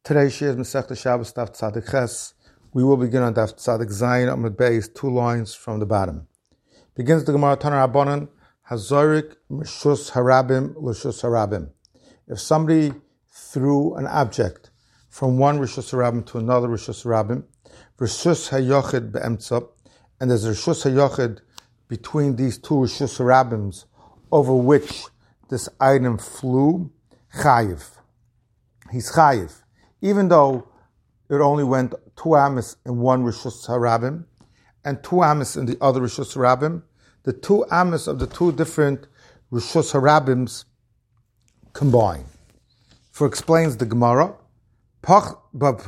Today, Shir Masechta Shabbos Daf Tzadik Ches. We will begin on Daf Tzadik Zayin Amud Beis, 2 lines from the bottom. Begins the Gemara Taner Rabbanan Hazorik Mishus Harabim L'Shus Harabim. If somebody threw an object from one Rishus Harabim to another Rishus Harabim, Rishus Hayochid Be'emtza, and there's a Rishus Hayochid between these two Rishus Harabims over which this item flew, Chayiv. He's Chayiv. Even though it only went 2 amis in one Rishus Harabim and 2 amis in the other Rishus Harabim, the 2 amis of the 2 different Rishus Harabims combine. For explains the Gemara, but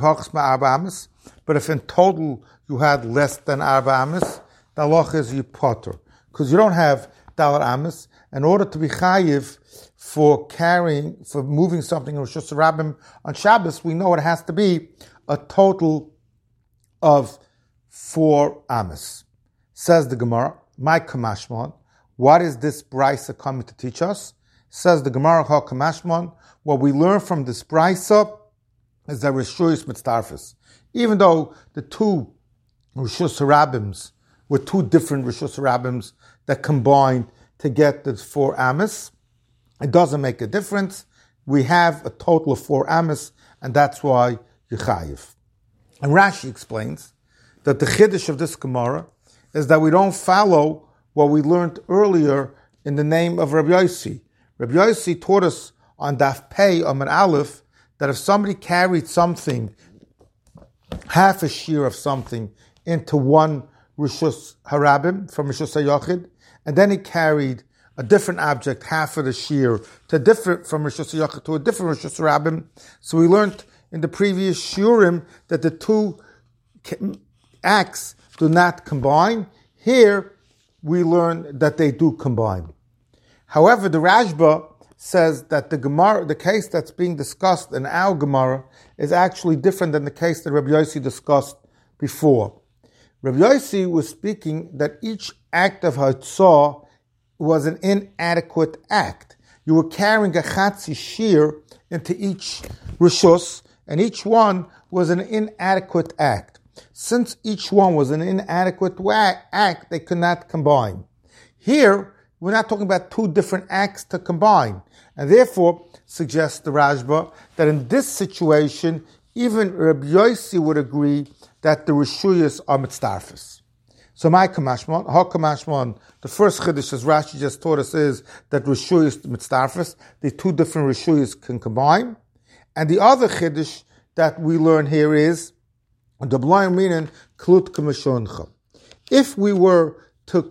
if in total you had less than Arba amis, the halacha is you potter. Because you don't have Dalar amis. In order to be chayiv for moving something in Rishus Harabim on Shabbos, we know it has to be a total of 4 amis. Says the Gemara, my kamashmon, what is this brisa coming to teach us? Says the Gemara, ha kamashmon, what we learn from this brisa is that Rishuyus mitzdarfis. Even though the 2 Rishus Harabims were 2 different Rishus Harabims that combined to get the 4 amis, it doesn't make a difference. We have a total of 4 amis, and that's why you're chayiv. And Rashi explains that the chiddush of this Gemara is that we don't follow what we learned earlier in the name of Rabbi Yossi. Rabbi Yossi taught us on Daf Pei Amud Aleph that if somebody carried something, half a shear of something, into one Rishus Harabim from Rishus Hayochid, and then he carried a different object, half of the shear, from Rishus Hayochid to a different Rishus Harabim. So we learned in the previous shiurim that the 2 acts do not combine. Here we learn that they do combine. However, the Rashba says that the case that's being discussed in our Gemara is actually different than the case that Rabbi Yossi discussed before. Rabbi Yossi was speaking that each act of Hatzah was an inadequate act. You were carrying a chatzi shear into each Rishus, and each one was an inadequate act. Since each one was an inadequate act, they could not combine. Here, we're not talking about 2 different acts to combine. And therefore, suggests the Rashba that in this situation, even Rabbi Yossi would agree that the Rishuyas are mitzdarfis. So my kamashmon, ha kamashmon, the first chiddush, as Rashi just taught us, is that Rishuyas mitzdarfis, the 2 different Rishuyas can combine. And the other chiddush that we learn here is, the blind meaning, klut kamishoncha. If we were to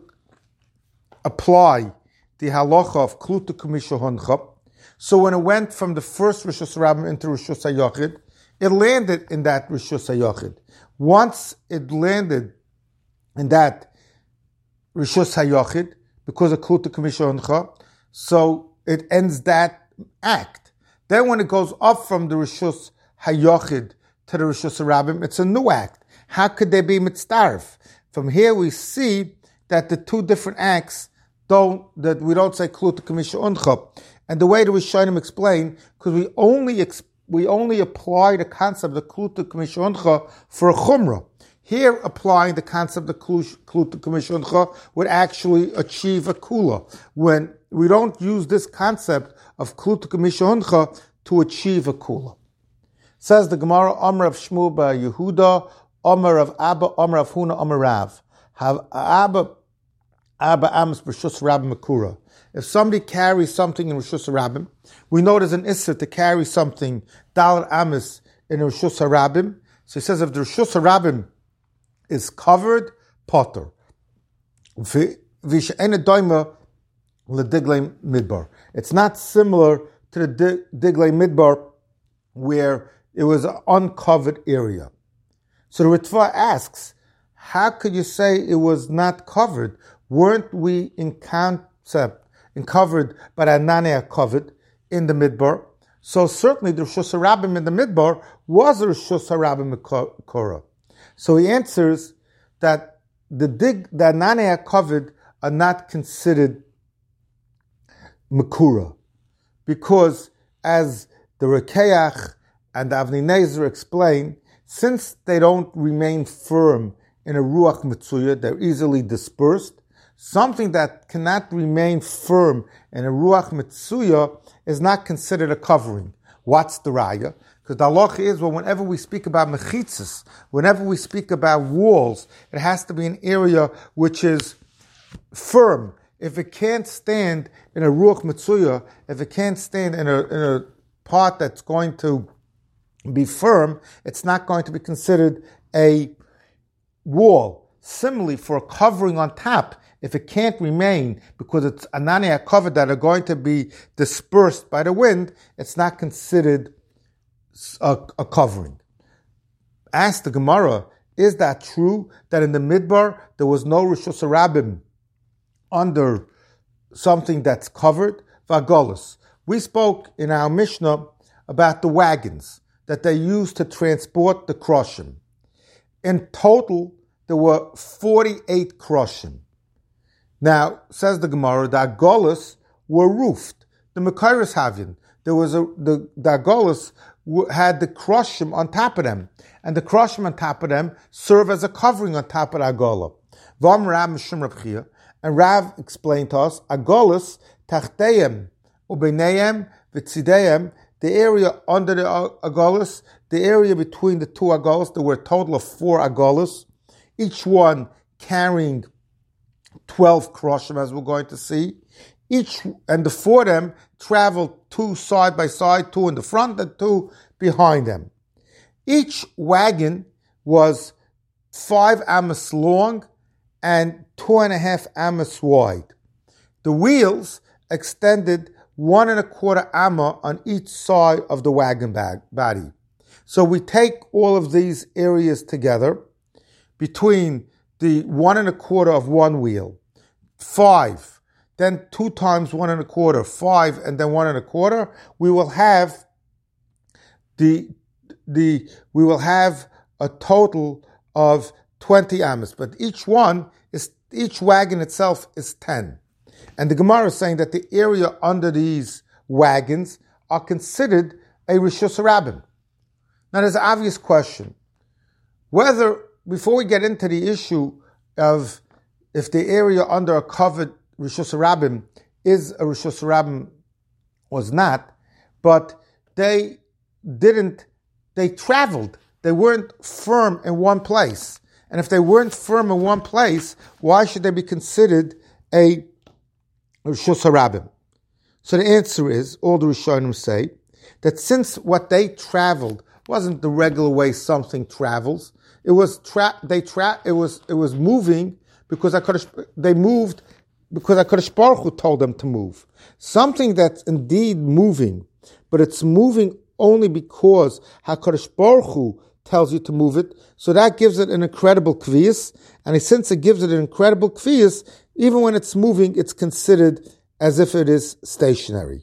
apply the halacha of klut kamishoncha, so when it went from the first Rishus Harabim into Rishus Hayochid, it landed in that Rishus Hayochid. Once it landed in that Rishus Hayochid, because of Klut Kamishoncha, so it ends that act. Then when it goes up from the Rishus Hayochid to the Rishus Harabim, it's a new act. How could they be mitzdarf? From here we see that the 2 different acts that we don't say Klut Kamishoncha. And the way the Rishonim explain, because we only apply the concept of Klut Kamishoncha for a chumrah. Here, applying the concept of Klut Kamishoncha would actually achieve a kula. When we don't use this concept of Klut Kamishoncha to achieve a kula. Says the Gemara, Amar of Shmuel bar Yehuda, Amar of Abba, Amar of Huna, Amar Rav. Have Abba Amos b'Rishus Harabim Makura. If somebody carries something in Rishus Harabim, we know there's an issur to carry something Dalar Amos in Rishus Harabim. So he says if the Rishus Harabim is covered, potter. It's not similar to the Diglei Midbar where it was an uncovered area. So the Ritva asks, how could you say it was not covered? Weren't we in concept and covered, but Anania covered in the Midbar? So certainly the Rishus Harabim in the Midbar was a Rishus Harabim Makura. So he answers that the Anania covered are not considered Makura, because as the Rekeach and the Avnei Nezer explain, since they don't remain firm in a Ruach Mitzuya, they're easily dispersed. Something that cannot remain firm in a Ruach Mitzuya is not considered a covering. What's the raya? Because the halacha is, well, whenever we speak about mechitzas, whenever we speak about walls, it has to be an area which is firm. If it can't stand in a Ruach Mitzuya, if it can't stand in a part that's going to be firm, it's not going to be considered a wall. Similarly, for a covering on top, if it can't remain because it's anania covered that are going to be dispersed by the wind, it's not considered a covering. Ask the Gemara, is that true that in the Midbar there was no Rishus Harabim under something that's covered? Vagolos. We spoke in our Mishnah about the wagons that they used to transport the kroshim. In total, there were 48 kroshim. Now, says the Gemara, the agolas were roofed. The Mekayros Havin, the agolas had the kroshim on top of them, and the kroshim on top of them serve as a covering on top of the agola. Vam Rav Mishum Reb Chia, and Rav explained to us, agolas tachteim ubeneim v'tzideim, the area under the agolas, the area between the two agolas, there were a total of 4 agolas, each one carrying 12 kroshim, as we're going to see. And the 4 of them traveled 2 side by side, 2 in the front and 2 behind them. Each wagon was 5 amos long and 2.5 amos wide. The wheels extended 1.25 amma on each side of the wagon body. So we take all of these areas together between the 1.25 of one wheel, 5, then 2 times 1.25, 5, and then 1.25. We will have we will have a total of 20 amos, but each wagon itself is 10. And the Gemara is saying that the area under these wagons are considered a Rishus Harabim. Now there's an obvious question. Before we get into the issue of if the area under a covered Rishus Harabim is a Rishus Harabim was not, but they traveled. They weren't firm in one place. And if they weren't firm in one place, why should they be considered a Rishus Harabim? So the answer is, all the Rishonim say, that since what they traveled wasn't the regular way something travels, it was moving because they moved because HaKadosh Baruch Hu told them to move. Something that's indeed moving, but it's moving only because HaKadosh Baruch Hu tells you to move it, so that gives it an incredible kviyas, and since it gives it an incredible kviyas, even when it's moving, it's considered as if it is stationary.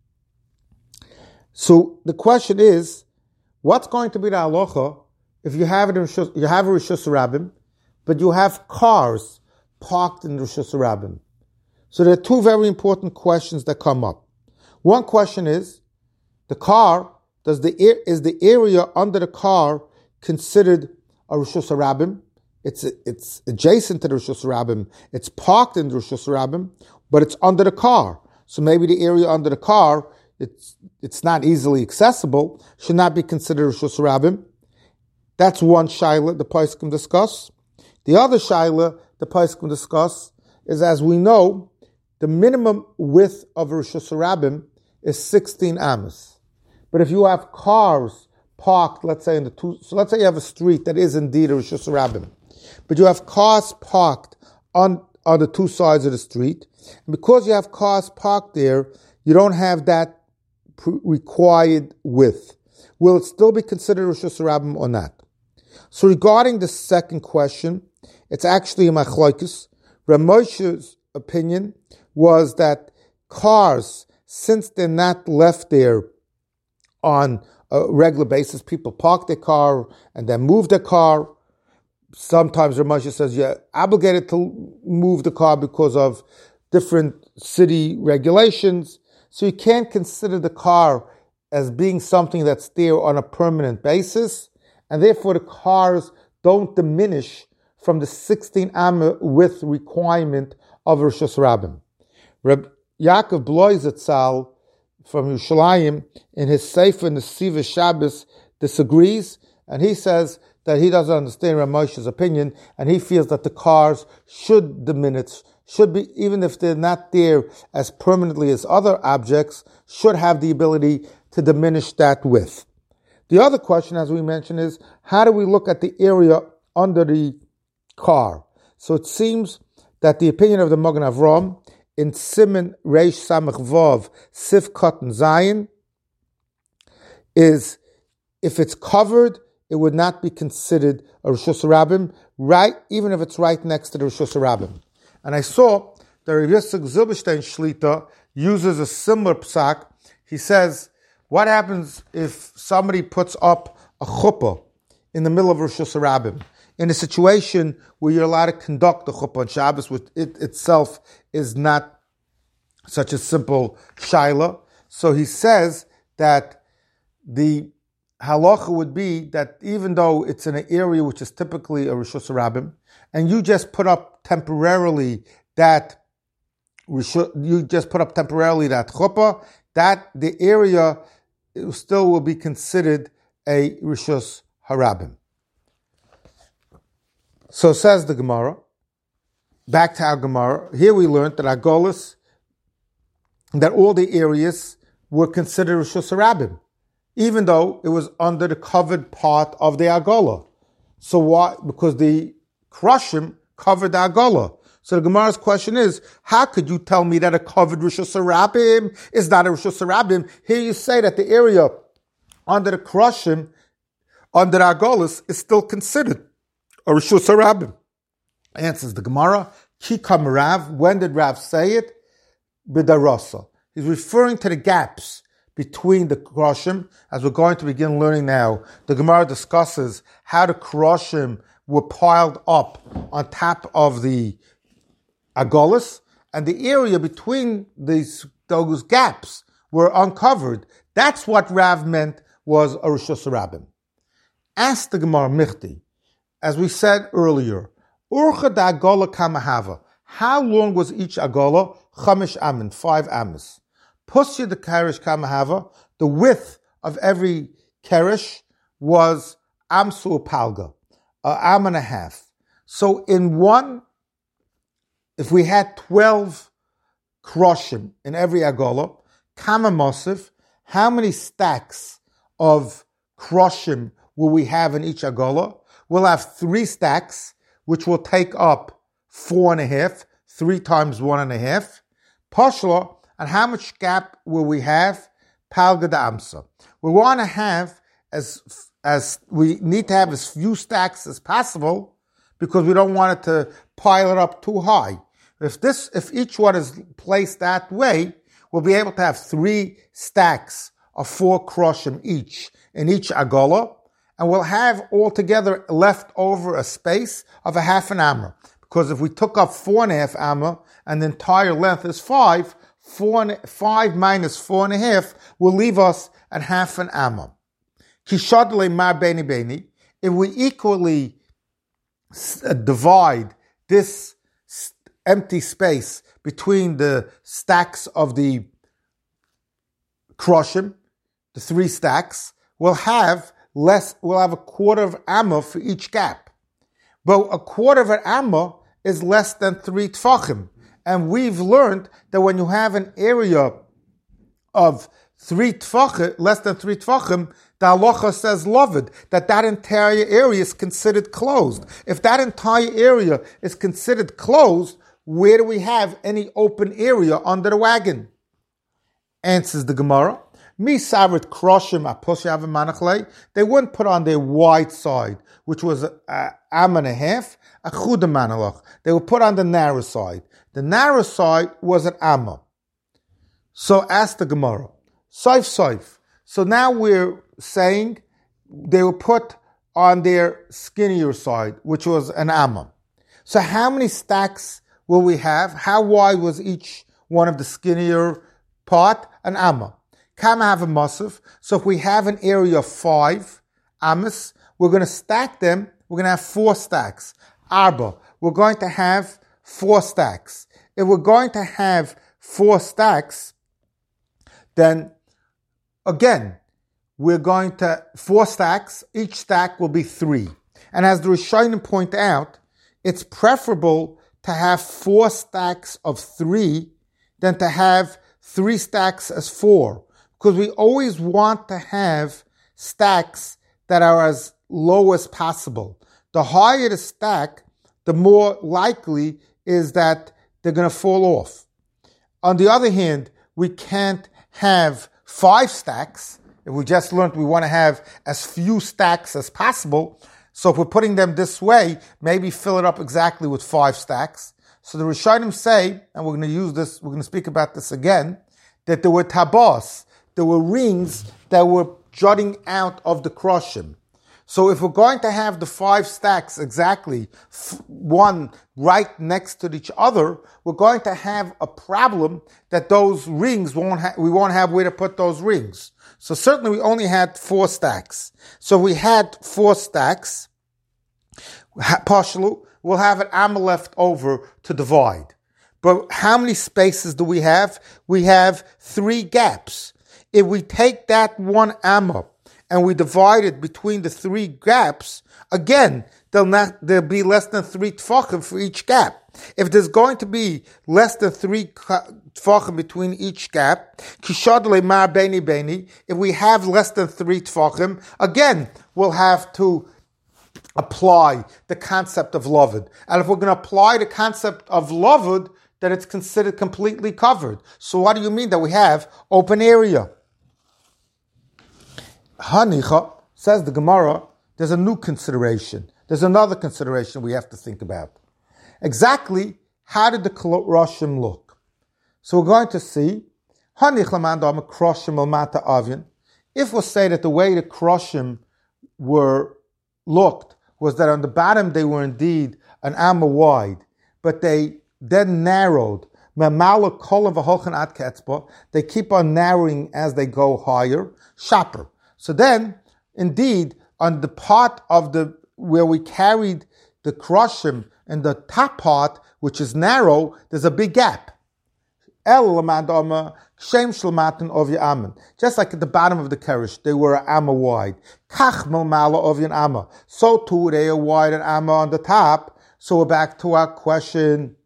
So the question is, what's going to be the halacha if you have a Rishus Harabim, but you have cars parked in Rishus Harabim? So there are 2 very important questions that come up. One question is, the car, is the area under the car considered a Rishus Harabim? It's adjacent to the Rishus Harabim. It's parked in the Rishus Harabim, but it's under the car. So maybe the area under the car, it's not easily accessible, should not be considered Rishus Harabim. That's one shaila the Poskim discuss. The other shaila the Poskim discuss is, as we know, the minimum width of a Rishus Harabim is 16 amos. But if you have cars parked, let's say so let's say you have a street that is indeed a Rishus Harabim, but you have cars parked on the 2 sides of the street, and because you have cars parked there, you don't have that required width. Will it still be considered Rishus Harabim or not? So regarding the second question, it's actually a machlokes. Rav Moshe's opinion was that cars, since they're not left there on a regular basis, people park their car and then move their car. Sometimes Rav Moshe says you're obligated to move the car because of different city regulations. So you can't consider the car as being something that's there on a permanent basis, and therefore the cars don't diminish from the 16 Amma width requirement of Rosh Hashanah. Reb Yaakov Bloizetzal from Yerushalayim in his Sefer Nesiva Shabbos disagrees, and he says that he doesn't understand Rav Moshe's opinion, and he feels that the cars should diminish, should be, even if they're not there as permanently as other objects, should have the ability to diminish that width. The other question, as we mentioned, is how do we look at the area under the car? So it seems that the opinion of the Magen Avraham in Siman Reish Samach Vav Sif Katan Zayin is, if it's covered, it would not be considered a Rosh Hashanah, right, even if it's right next to the Rosh Hashanah. And I saw that Rav Yitzchak Zilberstein Shlita uses a similar psak. He says, what happens if somebody puts up a chuppah in the middle of Rosh Hashanah, in a situation where you're allowed to conduct the chuppah on Shabbos, which it itself is not such a simple shaila? So he says that the halacha would be that even though it's in an area which is typically a Rosh Hashanah, and you just put up temporarily that chuppah, that the area still will be considered a Rosh Hashanah. So says the Gemara. Back to our Gemara. Here we learned that Agolas, that all the areas were considered Rosh Hashanah, even though it was under the covered part of the Agola. So why? Because the Krushim covered the Agola. So the Gemara's question is, how could you tell me that a covered Rosh Hashanah is not a Rosh Hashanah? Here you say that the area under the Krushim, under the Agolas, is still considered a Rosh Hashanah. Answers the Gemara, Ki kam Rav, when did Rav say it? B'darasa. He's referring to the gaps between the Krushim, as we're going to begin learning now. The Gemara discusses how the Krushim were piled up on top of the Agolas, and the area between those gaps were uncovered. That's what Rav meant was a Rosh Hashanah. Ask the Gemara Michti, as we said earlier, Urcha da Agola kamahava. How long was each Agola? Chamish amin, 5 amas. Pusya the karish kamahava. The width of every karish was amsu palga, an am and a half. So in one, if we had 12 kroshim in every Agola, kama mosif, how many stacks of kroshim will we have in each Agola? We'll have 3 stacks, which will take up 4.5, 3 times 1.5. Pashla, and how much gap will we have? Palga da Amsa. We want to have as we need to have as few stacks as possible because we don't want it to pile it up too high. If each one is placed that way, we'll be able to have 3 stacks of 4 kroshim each in each Agola, and we'll have altogether left over a space of a half an amma. Because if we took up 4.5 amma and the entire length is 5, 5 minus 4.5 will leave us at half an amma. Kishadle mar beni beni. If we equally divide this empty space between the stacks of the kroshim, the 3 stacks, we'll have a quarter of amma for each gap. But a quarter of an amma is less than 3 tfachim. And we've learned that when you have an area of 3 tfachim, less than 3 tfachim, the halacha says lovid, that entire area is considered closed. If that entire area is considered closed, where do we have any open area under the wagon? Answers the Gemara. Mi savrit kroshim apushav manachle. They wouldn't put on their wide side, which was an am and a half, a chuda manalach. They would put on the narrow side. The narrow side was an amma. So ask the Gemara, saif. So now we're saying they will put on their skinnier side, which was an amma. So how many stacks will we have? How wide was each one of the skinnier part? An amma. Kama have a Musaf. So if we have an area of 5 Amas, we're going to stack them. We're going to have 4 stacks. Arba. We're going to have 4 stacks. If we're going to have 4 stacks, then again, we're going to 4 stacks. Each stack will be 3. And as the Rishonim point out, it's preferable to have 4 stacks of 3 than to have 3 stacks as 4. Because we always want to have stacks that are as low as possible. The higher the stack, the more likely is that they're going to fall off. On the other hand, we can't have 5 stacks. If we just learned we want to have as few stacks as possible, so if we're putting them this way, maybe fill it up exactly with 5 stacks. So the Rishonim say, and we're going to use this, we're going to speak about this again, that there were tabos, there were rings that were jutting out of the kroshim. So if we're going to have the 5 stacks exactly, one right next to each other, we're going to have a problem that those rings we won't have where to put those rings. So certainly we only had 4 stacks. So we had 4 stacks. Partially, we'll have an amma left over to divide. But how many spaces do we have? We have 3 gaps. If we take that one amma and we divide it between the 3 gaps, again, there'll be less than 3 tfachim for each gap. If there's going to be less than 3 tfachim between each gap, kishadle mar beni beni, if we have less than 3 tfachim, again, we'll have to apply the concept of lovud. And if we're going to apply the concept of lovud, then it's considered completely covered. So what do you mean that we have open area? Hanicha, says the Gemara, there's a new consideration. There's another consideration we have to think about. Exactly, how did the Roshim look? So we're going to see, if we say that the way the Kroshim were looked was that on the bottom they were indeed an amma wide, but they then narrowed. They keep on narrowing as they go higher. Shaper. So then, indeed, on the part of where we carried the kroshim and the top part, which is narrow, there's a big gap. Just like at the bottom of the keresh, they were an amma wide. So too, they are wide and amma on the top. So we're back to our question.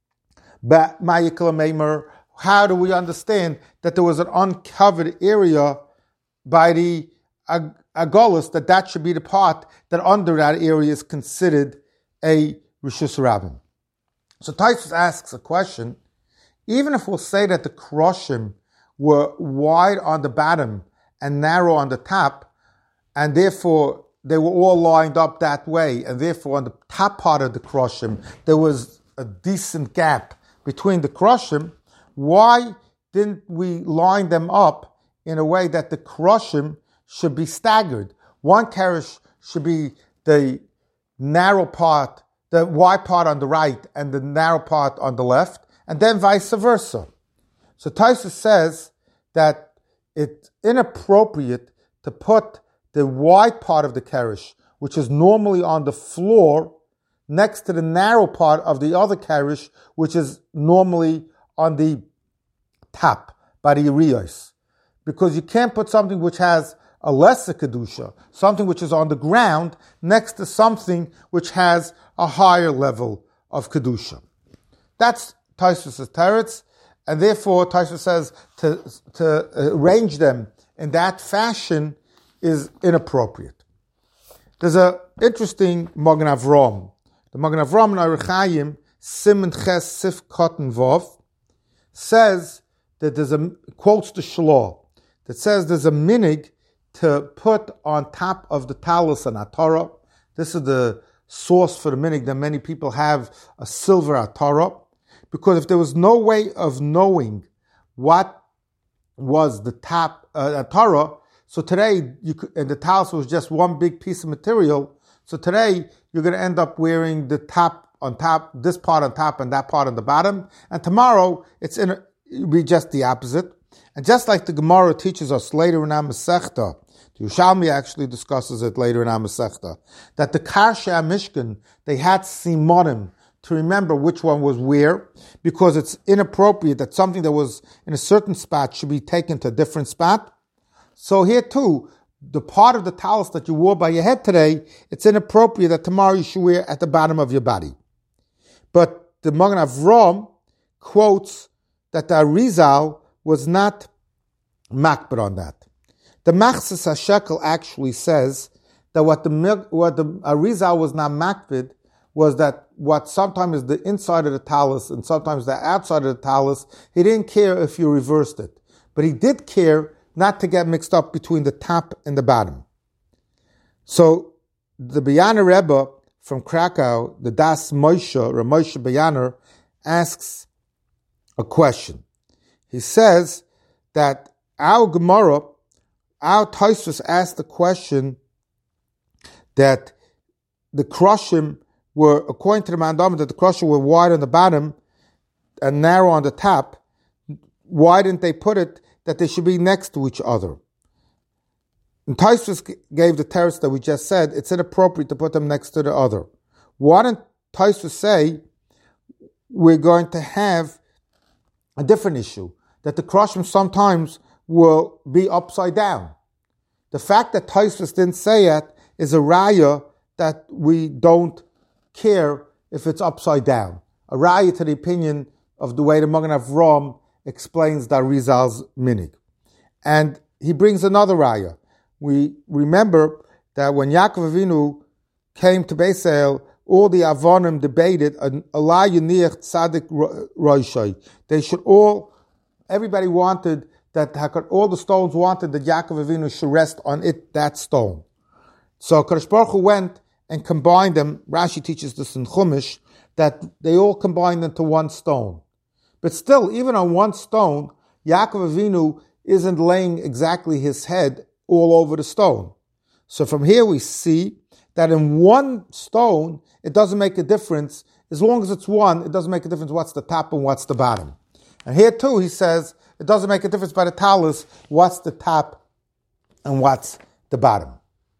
How do we understand that there was an uncovered area by the Agolus, that should be the part that under that area is considered a Rishus Rabbim? So Taisus asks a question. Even if we'll say that the kroshim were wide on the bottom and narrow on the top, and therefore they were all lined up that way, and therefore on the top part of the kroshim there was a decent gap between the kroshim, why didn't we line them up in a way that the kroshim should be staggered? One keresh should be the narrow part, the wide part on the right, and the narrow part on the left, and then vice versa. So Taisus says that it's inappropriate to put the wide part of the keresh, which is normally on the floor, next to the narrow part of the other keresh, which is normally on the top, by the uriyos. Because you can't put something which has a lesser kedusha, something which is on the ground, next to something which has a higher level of kedusha. That's Taisus' teretz, and therefore Taisus says to arrange them in that fashion is inappropriate. There's an interesting Magen Avram. The Magen Avram in Orach Chayim, Siman Ches Sif Kotten Vov, says that quotes the Shloh, that says there's a minig to put on top of the talus an atara. This is the source for the minig that many people have a silver atara, because if there was no way of knowing what was the top atara, so today and the talus was just one big piece of material. So today you're going to end up wearing the top on top, this part on top and that part on the bottom, and tomorrow it'll be just the opposite. And just like the Gemara teaches us later in our Masechta, the Yerushalmi actually discusses it later in our Masechta, that the Karsha Mishkan, they had simonim to remember which one was where, because it's inappropriate that something that was in a certain spot should be taken to a different spot. So here too, the part of the talus that you wore by your head today, it's inappropriate that tomorrow you should wear at the bottom of your body. But the Magen Avraham quotes that the Arizal was not makbid on that. The Machzis HaShekel actually says that what the Arizal was not makbid was that what sometimes is the inside of the talus and sometimes the outside of the talus, he didn't care if you reversed it. But he did care not to get mixed up between the top and the bottom. So the Bayaner Rebbe from Krakow, the Das Moshe, Ramoshe Bayaner, asks a question. He says that our Gemara, our Tosfos asked the question that the Kroshim were, according to the Mandam, that the Kroshim were wide on the bottom and narrow on the top. Why didn't they put it that they should be next to each other? And Tosfos gave the teretz that we just said, it's inappropriate to put them next to the other. Why didn't Tosfos say we're going to have a different issue, that the Kroshim sometimes will be upside down? The fact that Tosfos didn't say it is a raya that we don't care if it's upside down. A raya to the opinion of the way the Magen Avraham explains the Arizal's minig. And he brings another raya. We remember that when Yaakov Avinu came to Beis El, all the Avonim debated, Allah Yuniach Tzadik Roshai. They should all, everybody wanted that, all the stones wanted that Yaakov Avinu should rest on it, that stone. So Kadosh Baruch Hu went and combined them. Rashi teaches this in Chumash, that they all combined into one stone. But still, even on one stone, Yaakov Avinu isn't laying exactly his head all over the stone. So from here we see that in one stone, it doesn't make a difference. As long as it's one, it doesn't make a difference what's the top and what's the bottom. And here too, he says, it doesn't make a difference by the talus what's the top and what's the bottom.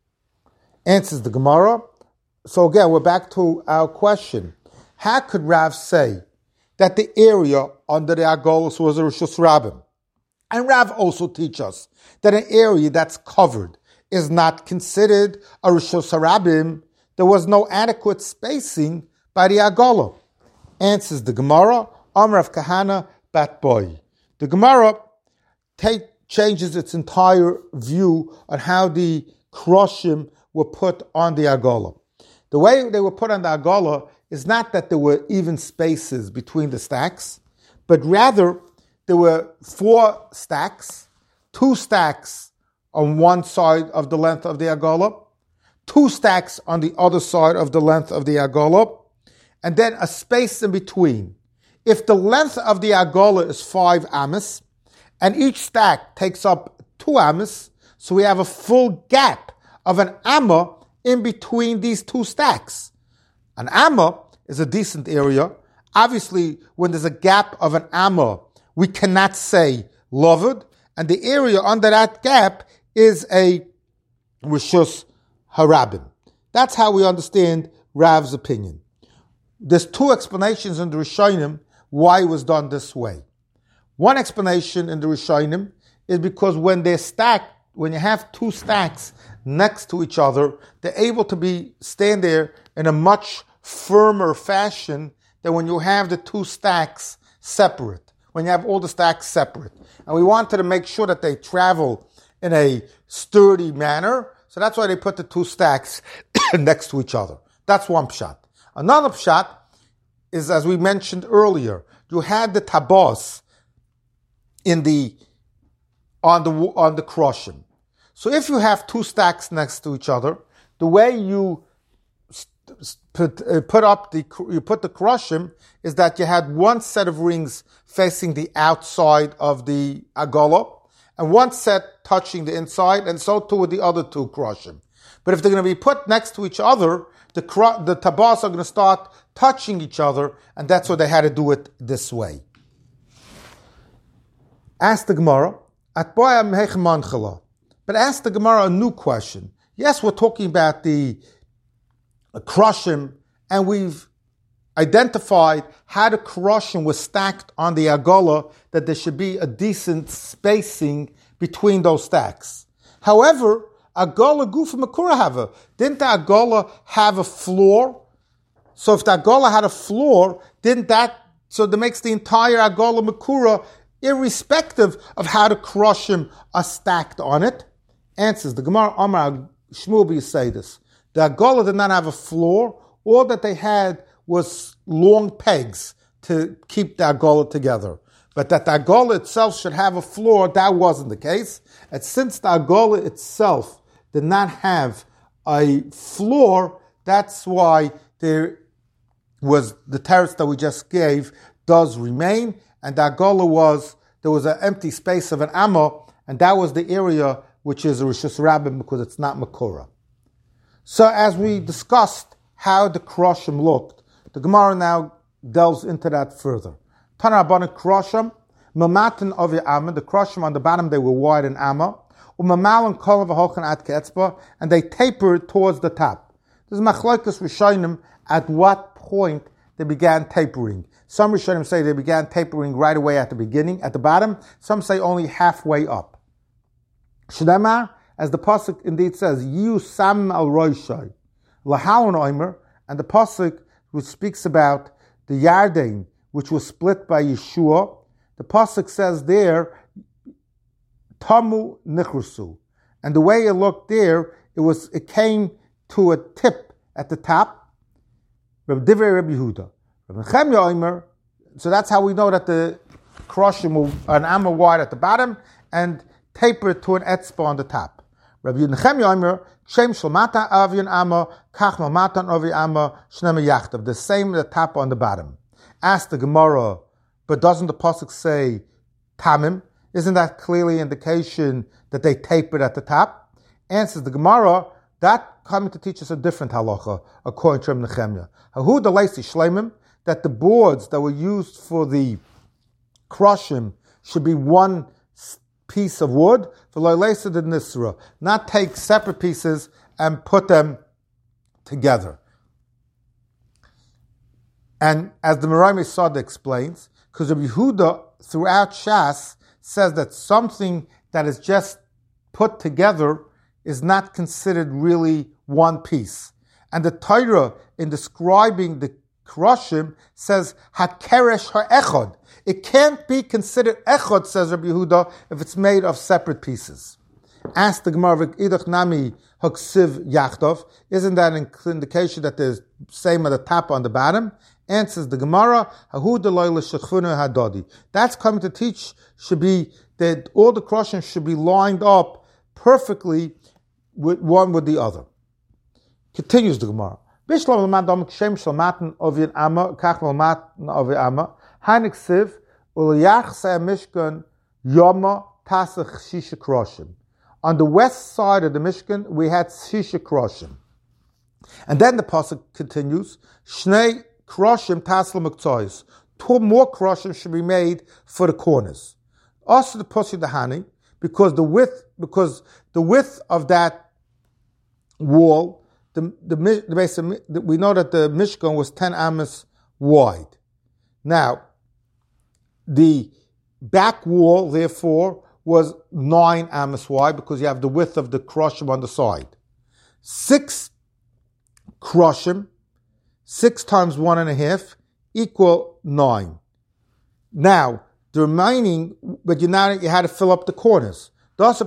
Answers the Gemara. So again, we're back to our question. How could Rav say that the area under the Agolos was a Rishus Rabbim? And Rav also teaches us that an area that's covered is not considered a Rishus Rabbim. There was no adequate spacing by the Agola. Answers the Gemara, Amar of Kahana Bat Boy. The Gemara changes its entire view on how the Kroshim were put on the Agola. The way they were put on the Agola is not that there were even spaces between the stacks, but rather there were 4 stacks, 2 stacks on one side of the length of the Agola, 2 stacks on the other side of the length of the Agola, and then a space in between. If the length of the Agola is 5 amas, and each stack takes up 2 amas, so we have a full gap of an amma in between these 2 stacks. An amma is a decent area. Obviously, when there's a gap of an amma, we cannot say loved, and the area under that gap is a Rishus Harabim. That's how we understand Rav's opinion. There's 2 explanations in the Rishonim why it was done this way. One explanation in the Rishonim is because when they're stacked, when you have 2 stacks next to each other, they're able to stand there in a much firmer fashion than when you have the 2 stacks separate, when you have all the stacks separate. And we wanted to make sure that they travel in a sturdy manner, so that's why they put the 2 stacks next to each other. That's one pshat. Another pshat is, as we mentioned earlier, you had the tabos on the Kroshim. So if you have 2 stacks next to each other, the way you put the Kroshim is that you had one set of rings facing the outside of the Agola, and one set touching the inside, and so too with the other 2 Kroshim. But if they're going to be put next to each other, the tabas are going to start touching each other, and that's why they had to do it this way. Ask the Gemara, but ask the Gemara a new question. Yes, we're talking about the Krushim, and we've identified how the Krushim was stacked on the Agola, that there should be a decent spacing between those stacks. However, Agola Gufa Makura Hava, didn't the Agola have a floor? So if the Agola had a floor, so that makes the entire Agola Makura irrespective of how the Krushim are stacked on it? Answers the Gemara Amar Shmuel say this. The Agola did not have a floor. All that they had was long pegs to keep the Agola together. But that the Agola itself should have a floor, that wasn't the case. And since the Agola itself did not have a floor, that's why there was the terrace that we just gave does remain. And the Agola there was an empty space of an Amma, and that was the area which is a Rishus Rabbim because it's not Makura. So as we discussed how the Krushim looked, the Gemara now delves into that further. Tana Rabbanan Krushim, Mamatan of the Amma, the Krushim on the bottom, they were wide in Amma, Umamalan Kol v'Holchan at Ketzba, and they tapered towards the top. This is Machlokes Rishonim at what point they began tapering. Some Rishonim say they began tapering right away at the beginning, at the bottom. Some say only halfway up. Shneimar, as the pasuk indeed says, "Yu sam al roishai lahalon oimer," and the pasuk which speaks about the Yarden, which was split by Yeshua. The pasuk says there, "Tamu nichrusu," and the way it looked there, it came to a tip at the top. Rabbi Divrei Rabbi Yehuda, Rabbi Nechemya oimer. So that's how we know that the Krushim were an amma wide at the bottom and tapered to an etzba on the top. Rabbi Nechemya Omer, Shem Shalmata Avian Amma, Kach Mamatan Avi Amma, Shnema Yachtav, the same at the top on the bottom. Ask the Gemara, but doesn't the pasuk say Tamim? Isn't that clearly indication that they tapered at the top? Answers the Gemara, that coming to teach us a different halacha, according to Rabbi Nechemya. Hahu the Leisi Shleimim, that the boards that were used for the Krushim should be one piece of wood, not take separate pieces and put them together. And as the Merayim Sod explains, because Rabbi Yehuda throughout Shas says that something that is just put together is not considered really one piece. And the Torah, in describing the Krushim, says hakeresh ha'echod. It can't be considered echod, says Rabbi Yehuda, if it's made of separate pieces. Ask the Gemara, idach nami haksiv yachtov. Isn't that an indication that there's same at the top on the bottom? Answers the Gemara, hahu deloyle shechvunu hadodi. That's coming to teach should be that all the Krushim should be lined up perfectly with one with the other. Continues the Gemara. Bishlam l'madam shem shalmatan ovin amma kach l'matan ovin amma hanik siv uliyach say mishkan yoma tasach shisha Krushim. On the west side of the Mishkan, we had shisha Krushim. And then the pasuk continues, Shnei Krushim tasla mektois. 2 more Krushim should be made for the corners. Also the pasuk the hani, because the width of that wall, we know that the Mishkan was 10 amos wide. Now, the back wall, therefore, was 9 amos wide because you have the width of the Krushim on the side. 6 Krushim, 6 times 1.5 equal 9. Now, the remaining, but you had to fill up the corners. The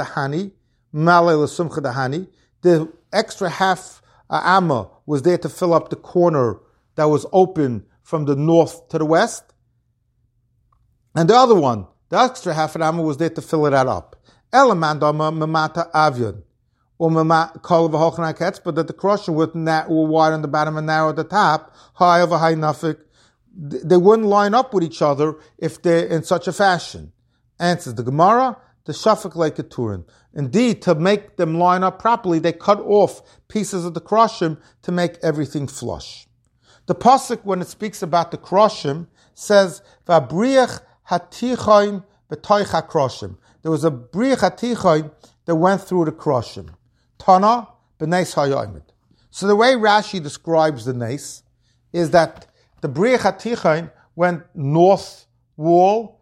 extra half amma was there to fill up the corner that was open from the north to the west. And the other one, the extra half an amma was there to fill that up. Mamata avion. But that the Krushim were wide on the bottom and narrow at the top, high over high nafik, they wouldn't line up with each other if they're in such a fashion. Answers the Gemara, the Shafak like a Turin. Indeed, to make them line up properly, they cut off pieces of the Krushim to make everything flush. The pasuk, when it speaks about the Krushim, says, "V'abriach hatichain b'toich hakroshim. There was a briach hatichain that went through the kroshim. Tana b'neis hayoimid. So the way Rashi describes the nes is that the briach hatichain went north wall,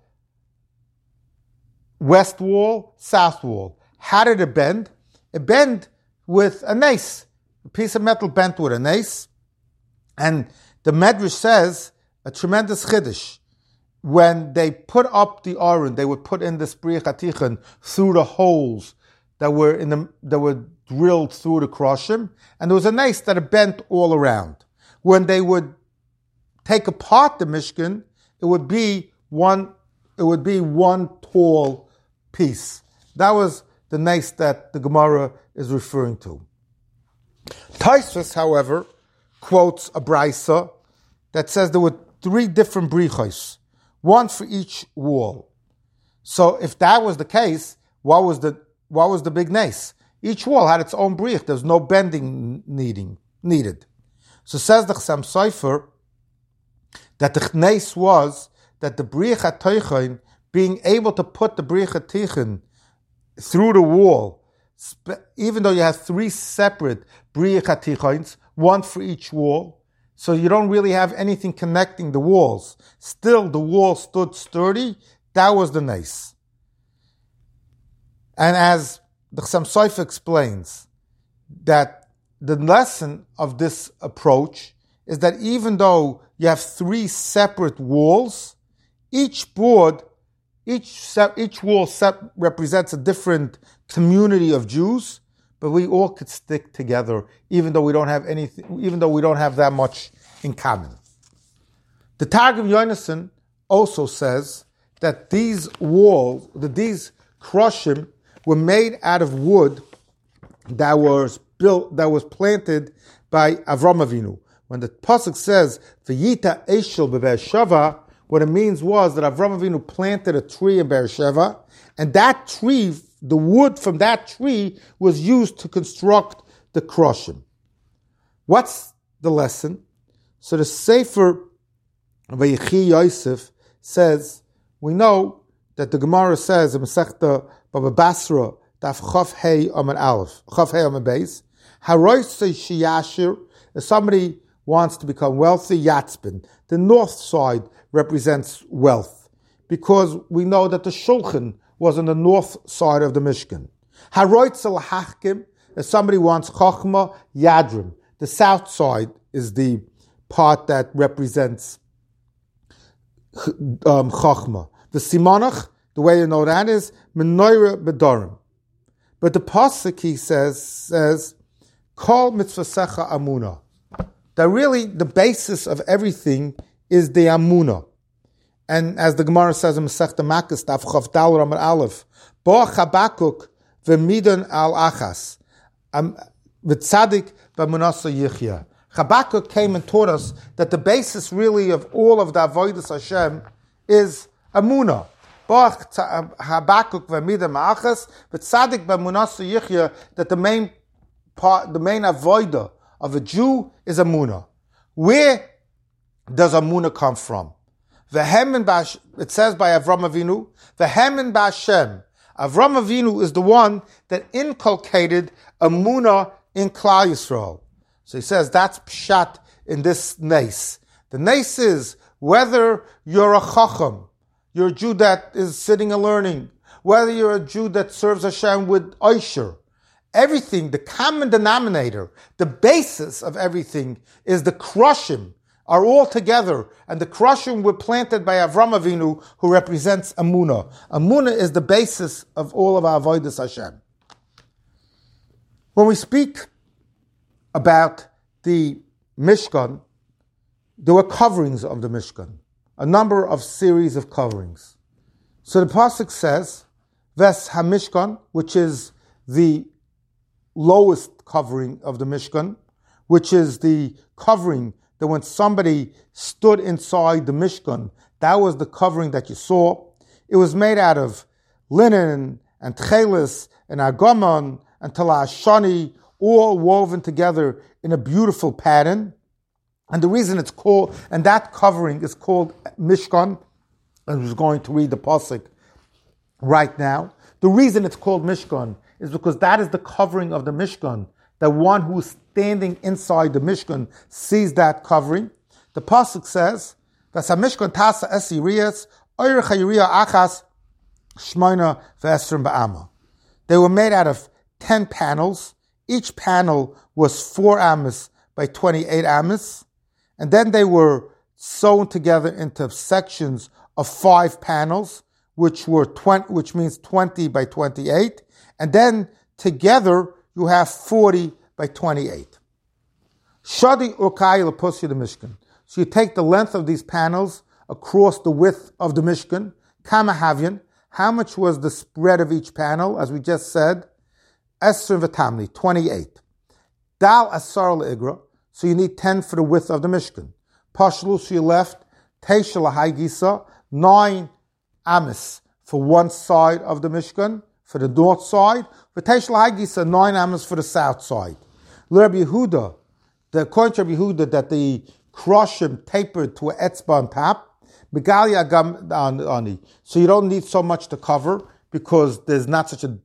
west wall, south wall. How did it bend? It bent with a nes. A piece of metal bent with a nes. And the Medrash says a tremendous chiddush. When they put up the Aron, they would put in this briach hatichain through the holes that were drilled through the kroshim, and there was a nes that it bent all around. When they would take apart the Mishkan, it would be one tall piece. That was the nes that the Gemara is referring to. Tosfos, however, quotes a brisa that says there were 3 different brichos, one for each wall. So if that was the case, what was the big nes? Each wall had its own brich. There's no bending needed. So says the Chassam Sofer that the nes was that the briach hatoichin, being able to put the briach hatichain through the wall, even though you have 3 separate briach hatichains, one for each wall, so you don't really have anything connecting the walls. Still, the wall stood sturdy. That was the nes. And as the Chassam Sofer explains, that the lesson of this approach is that even though you have 3 separate walls, each wall represents a different community of Jews, but we all could stick together, even though we don't have that much in common. The Targum Yonason also says that these walls, these kroshim, were made out of wood that was planted by Avram Avinu. When the pasuk says "V'yita eshel beBeersheva," what it means was that Avram Avinu planted a tree in Beersheva, and that tree, the wood from that tree, was used to construct the kroshim. What's the lesson? So the Sefer Vayechi Yosef says, we know that the Gemara says in Masechta Baba Basra, Daf Chav Hey Amar Aleph, Chav Hey Amar Beis, Haroisei Shiyashir, if somebody wants to become wealthy, Yatzbin. The north side represents wealth, because we know that the Shulchan was on the north side of the Mishkan. Haroitzel Hachkim, if somebody wants Chochma, Yadrim. The south side is the part that represents Chochma. The Simonach, the way you know that is Menoira Bedorim. But the pasuk, he says, Kol mitzvasecha amuna. That really the basis of everything is the amuna. And as the Gemara says in Masechta Makkos, Daf Chav Dal Amar Aleph, Bo Chabakuk v'midon al achas, v'tzadik b'munasa yichya. Chabakuk came and taught us that the basis really of all of the avodas Hashem is amuna. Habakuk v'midam achas, but tzadik b'munasa yichya, that the main avodah of a Jew is amuna. Where does amuna come from? It says by Avram Avinu, v'hemen b'Hashem. Avram Avinu is the one that inculcated amuna in Klal Yisrael. So he says that's pshat in this nes. The nes is whether you're a chacham, you're a Jew that is sitting and learning, whether you're a Jew that serves Hashem with Oisher, everything, the common denominator, the basis of everything is the kroshim are all together, and the kroshim were planted by Avram Avinu, who represents Amuna. Amuna is the basis of all of our avodas Hashem. When we speak about the Mishkan, there were coverings of the Mishkan, a number of series of coverings. So the pasuk says, Ves HaMishkan, which is the lowest covering of the Mishkan, which is the covering that when somebody stood inside the Mishkan, that was the covering that you saw. It was made out of linen and tchelis and argomon and talashani, all woven together in a beautiful pattern. And the reason it's called, and that covering is called Mishkan, and I was going to read the pasuk right now. The reason it's called Mishkan is because that is the covering of the Mishkan. The one who is standing inside the Mishkan sees that covering. The pasuk says, "V'asa Mishkan tasa es yiriyas, oyer chayiriya achas shmoina v'esrim ba'ama." They were made out of 10 panels. Each panel was 4 amas by 28 amas, and then they were sewn together into sections of 5 panels, which means 20 by 28, and then together you have 40 by 28. Shadi urkai lepusi the Mishkan. So you take the length of these panels across the width of the Mishkan. Kama havyan. How much was the spread of each panel? As we just said, esrim v'tamni, 28. Dal asar le'igra. So you need 10 for the width of the Mishkan. Pashlu, so you left teisha lahai gisa, 9 amas for one side of the Mishkan, for the north side. For teisha lahai gisa, 9 amas for the south side. Rabbi Yehuda, according to Rabbi Yehuda, that the kroshim tapered to an etzba on top. Begali agam ani. So you don't need so much to cover because there's not such a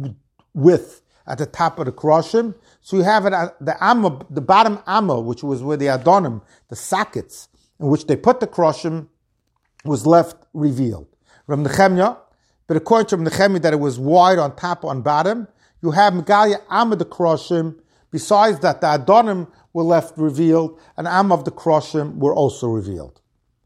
width at the top of the kroshim. So you have it at the amma, the bottom amma, which was where the adonim, the sockets in which they put the kroshim, was left revealed. From Nechemya, but according to Nechemya that it was wide on top, on bottom, you have Megalia amma the kroshim. Besides that, the adonim were left revealed, and amma of the kroshim were also revealed.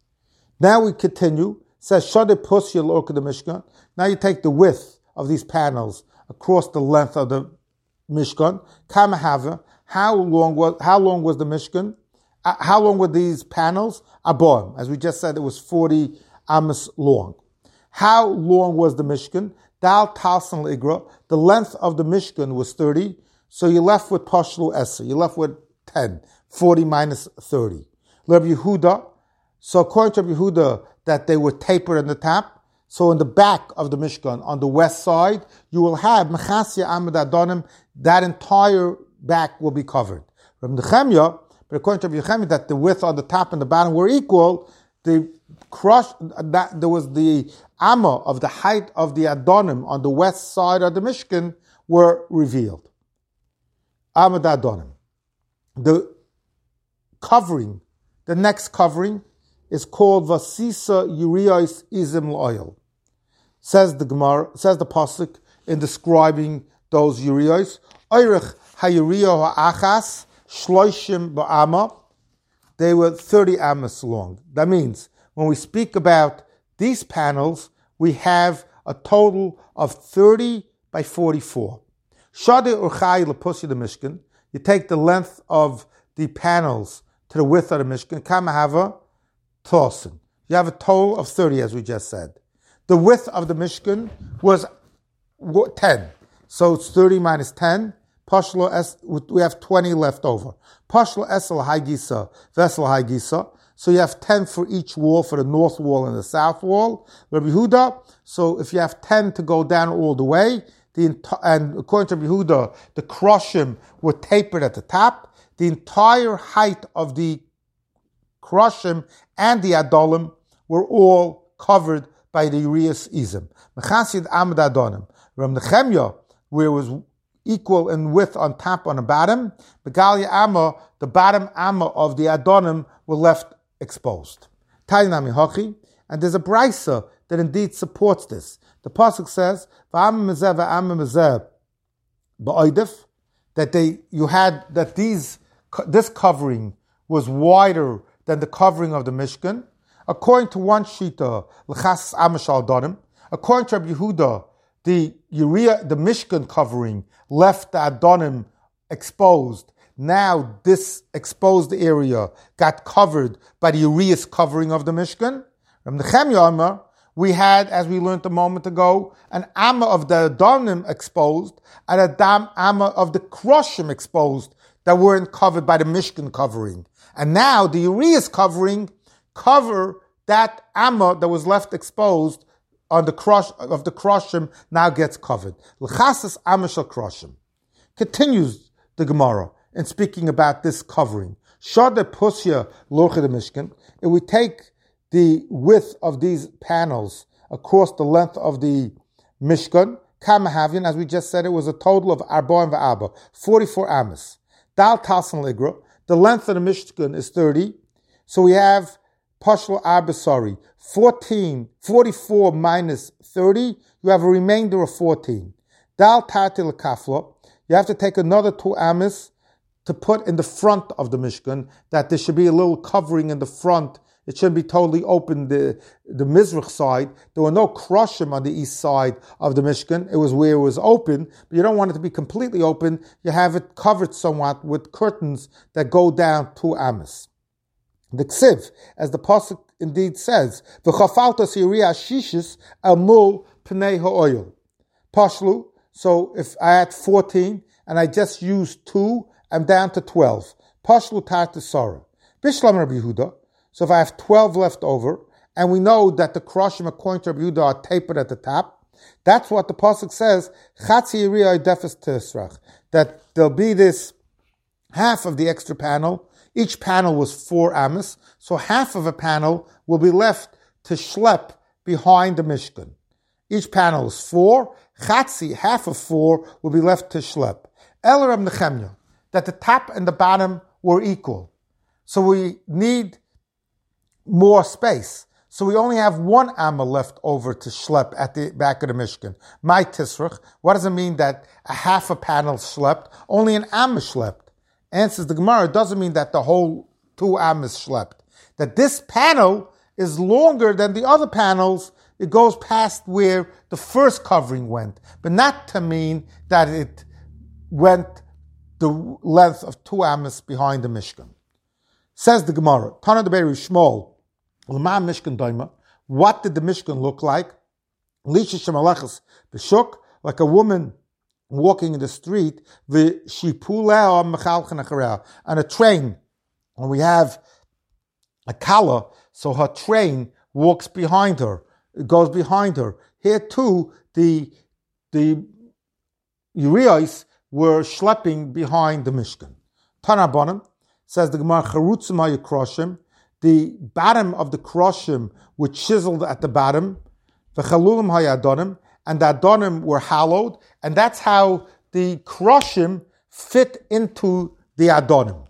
Now we continue. It says Shade Pusya Lorka the Mishkan. Now you take the width of these panels across the length of the Mishkan. Kamahava. How long was the Mishkan? How long were these panels? Aboim. As we just said, it was 40 amas long. How long was the Mishkan? Dal Talsan Igra. The length of the Mishkan was 30. So you're left with Pashlu Esa. You're left with 10. 40 minus 30. Rabbi Yehuda. So according to Rabbi Yehuda, that they were tapered on the top. So in the back of the Mishkan, on the west side, you will have Mechasya Amad Adonim. That entire back will be covered. From Nechemya, but according to Rabbi Nechemya, that the width on the top and the bottom were equal. There was the Amma of the height of the Adonim on the west side of the Mishkan were revealed. Amad Adonim. The covering, the next covering, is called Vasisa Urios Izim L'Oil. Says the Gemara, says the Pasuk in describing those Urios. Oirich HaYurio HaAchas Shloishim Ba'ama. They were 30 amas long. That means when we speak about these panels, we have a total of 30 by 44. Shade Urchai Lepusi the Mishkan. You take the length of the panels to the width of the Mishkan. Kamahava Tosin. You have a total of 30, as we just said. The width of the Mishkan was 10. So it's 30 minus 10. Pashlo es, we have 20 left over. Pashlo esel haigisa, vessel haigisa. So you have 10 for each wall, for the north wall and the south wall. Rabbi Yehuda, so if you have 10 to go down all the way, and according to Rabbi Yehuda, the kroshim were tapered at the top. The entire height of the kroshim and the adolim were all covered by the Urias Izim. Mechasid Amad Adonim. Ram Nechemya, where it was equal in width on top on the bottom, Begalia Amma, the bottom Amma of the Adonim were left exposed. Tainami Hachi, and there's a brisa that indeed supports this. The pasuk says, "V'amim mezeh v'amim mezeh ba'oidif," that this covering was wider than the covering of the Mishkan. According to one shita, l'chas amashal donim. According to Rabbi Yehuda, the Mishkan covering left the Adonim exposed. Now this exposed area got covered by the Urias covering of the Mishkan. From the Nechemya Amar, we had, as we learned a moment ago, an Amma of the Adonim exposed and a Amma of the Kroshim exposed that weren't covered by the Mishkan covering. And now the Urias covering cover that Amma that was left exposed on the Kroshim now gets covered. L'chasas Amashal Kroshim. Continues the Gemara in speaking about this covering. Shada Pusya Lorcha the Mishkan. If we take the width of these panels across the length of the Mishkan, Kamahavian, as we just said, it was a total of Arbaim V'Arba, 44 Amas. Dal Talsan Ligra, the length of the Mishkan is 30, so we have Pashlo Arbasari, 44 minus 30, you have a remainder of 14. Dal Tartil Kafla, you have to take another 2 Amas to put in the front of the Mishkan, that there should be a little covering in the front. It shouldn't be totally open, the Mizrach side. There were no krushim on the east side of the Mishkan. It was where it was open, but you don't want it to be completely open. You have it covered somewhat with curtains that go down 2 Amas. The Ksiv, as the Pasuk indeed says, V'chafaltas yiriyah shishis amul pnei ha'oil. Pashlu, so if I had 14 and I just used 2, I'm down to 12. Pashlu tarta Sarah. Bishlam Rabbi Yehuda. So if I have 12 left over, and we know that the krushim according to Rabbi Yehuda are tapered at the top, that's what the pasuk says. Chatzi yiriyah defes tisrach. That there'll be this half of the extra panel. Each panel was 4 amas, so half of a panel will be left to schlep behind the Mishkan. Each panel is 4. Chatzi, half of 4, will be left to schlep. El Rab Nechemya, that the top and the bottom were equal. So we need more space. So we only have 1 amma left over to schlep at the back of the Mishkan. My tisrach, what does it mean that a half a panel schlepped? Only an amma schlepped. Answers the Gemara, it doesn't mean that the whole 2 ammas schlepped. That this panel is longer than the other panels. It goes past where the first covering went, but not to mean that it went the length of 2 amas behind the Mishkan. Says the Gemara, Tana de Beiri Shmuel, L'ma Mishkan Daima, what did the Mishkan look like? Lisha Shemalachas B'shuk, like a woman walking in the street, on a train. And we have a kala, so her train walks behind her. It goes behind her. Here too, the Urios were schlepping behind the Mishkan. Tanabonim, says the Gemara, Charutzim HaYikroshim, the bottom of the kroshim were chiseled at the bottom, V'chalulim HaYadonim, and the Adonim were hollowed, and that's how the kroshim fit into the Adonim.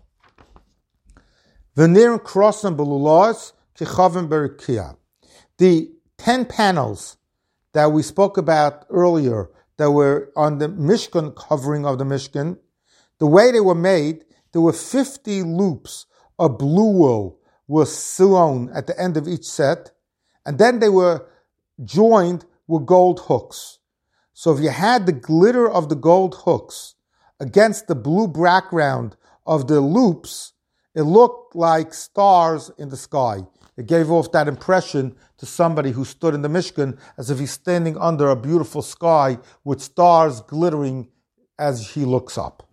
V'nir kroshim belulas kichavim berikia. The 10 panels that we spoke about earlier that were on the Mishkan covering of the Mishkan, the way they were made, there were 50 loops of blue wool were sewn at the end of each set, and then they were joined with gold hooks. So if you had the glitter of the gold hooks against the blue background of the loops, it looked like stars in the sky. It gave off that impression to somebody who stood in the Mishkan as if he's standing under a beautiful sky with stars glittering as he looks up.